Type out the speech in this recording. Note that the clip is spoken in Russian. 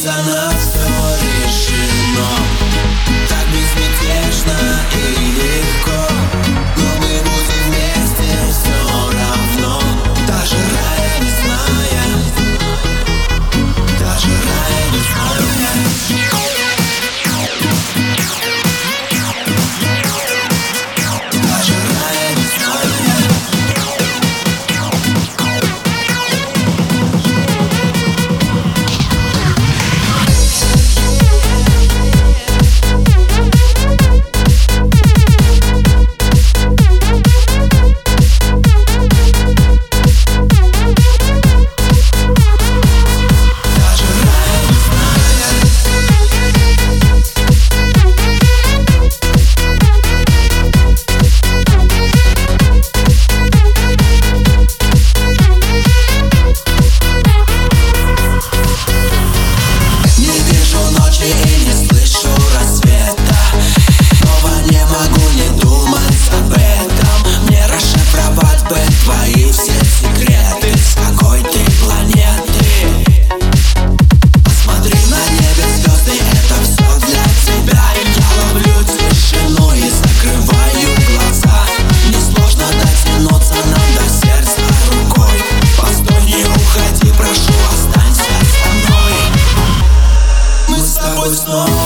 за нас все решено. Так безмятежно и легко, но мы будем вместе все равно. Даже рая не зная, даже рая не зная. И не слышу рассвета, снова не могу не думать об этом. Мне расшифровать бы твои все секреты. С какой ты планеты? Посмотри на небе звезды, это все для тебя. Я ловлю тишину и закрываю глаза. Несложно дотянуться нам до сердца рукой. Постой, не уходи, прошу, останься со мной. Мы с тобой снова